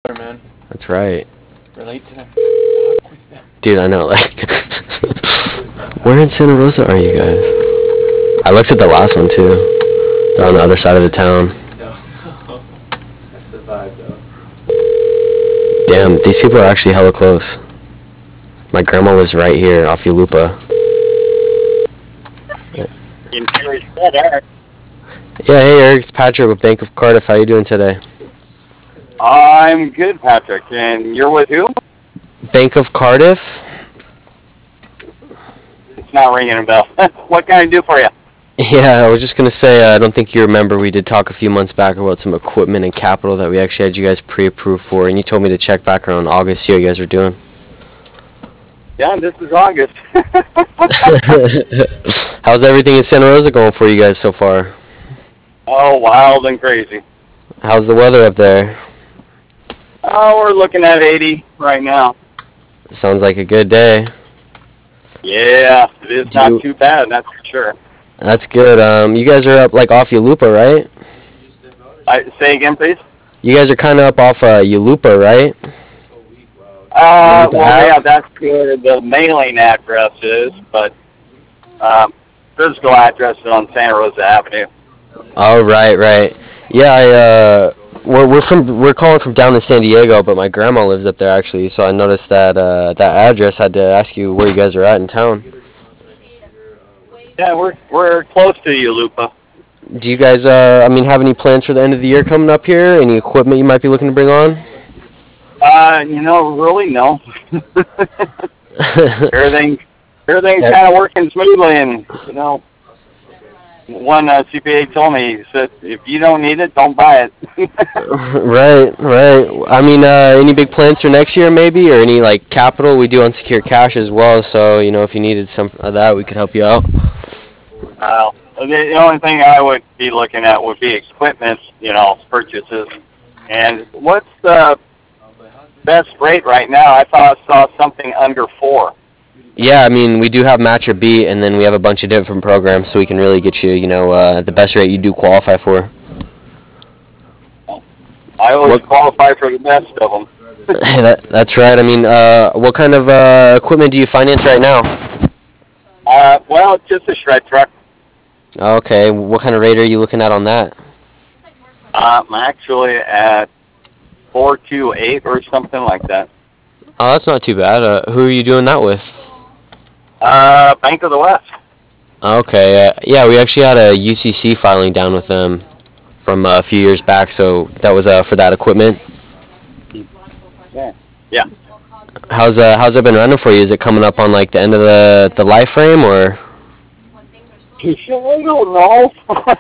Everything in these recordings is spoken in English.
weather, man. That's right. Relate to that. Dude, I know, like... Where in Santa Rosa are you guys? I looked at the last one, too. They're on the other side of the town. No. That's the vibe, though. Damn, these people are actually hella close. My grandma lives right here off Yulupa. Yeah, hey Eric, it's Patrick with Bank of Cardiff. How you doing today? I'm good, Patrick. And you're with who? Bank of Cardiff? It's not ringing a bell. What can I do for you? Yeah, I was just going to say, I don't think you remember, we did talk a few months back about some equipment and capital that we actually had you guys pre-approved for, and you told me to check back around August, see how you guys were doing. Yeah, this is August. How's everything in Santa Rosa going for you guys so far? Oh, wild and crazy. How's the weather up there? Oh, we're looking at 80 right now. Sounds like a good day. Yeah, it is not too bad, that's for sure. That's good. You guys are up like off Yulupa, right? Say again, please? You guys are kind of up off Yulupa, right? Well, yeah, that's where the mailing address is, but physical address is on Santa Rosa Avenue. Oh, right. Yeah, we're calling from down in San Diego, but my grandma lives up there actually. So I noticed that that address. Had to ask you where you guys are at in town. Yeah, we're close to Yulupa. Do you guys, have any plans for the end of the year coming up here? Any equipment you might be looking to bring on? Really no. Everything's kind of working smoothly, and one CPA told me, he said, if you don't need it, don't buy it. Right. Any big plans for next year maybe, or any like capital? We do unsecured cash as well, so if you needed some of that, we could help you out. The only thing I would be looking at would be equipment, purchases. And what's the best rate right now? I thought I saw something under 4. Yeah, we do have match or beat, and then we have a bunch of different programs, so we can really get you, the best rate you do qualify for. I always qualify for the best of them. That's right. What kind of equipment do you finance right now? Well, it's just a shred truck. Okay. What kind of rate are you looking at on that? I'm actually at 428 or something like that. Oh, that's not too bad. Who are you doing that with? Bank of the West. Okay. Yeah, we actually had a UCC filing down with them from a few years back, so that was for that equipment. Yeah. How's it been running for you? Is it coming up on like the end of the life frame, or? I don't know.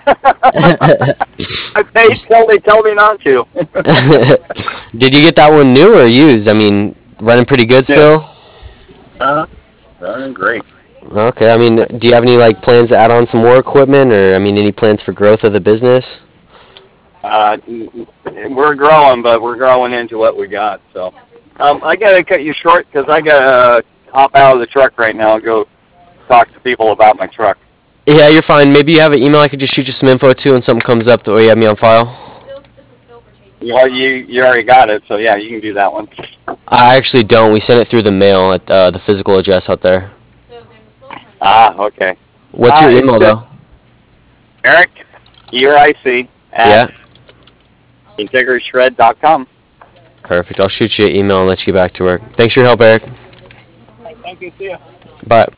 I pay till they tell me not to. Did you get that one new or used? Running pretty good still? Running great. Okay. Do you have any like plans to add on some more equipment, or any plans for growth of the business? We're growing, but we're growing into what we got. So, I gotta cut you short because I gotta hop out of the truck right now and go talk to people about my truck. Yeah, you're fine. Maybe you have an email I could just shoot you some info to, and something comes up that way you have me on file. Well, you already got it, so yeah, you can do that one. I actually don't. We sent it through the mail at the physical address out there. Okay. What's your email though? Eric, ERIC at integrishred.com. Perfect. I'll shoot you an email and let you get back to work. Thanks for your help, Eric. Thank you. See you. Bye.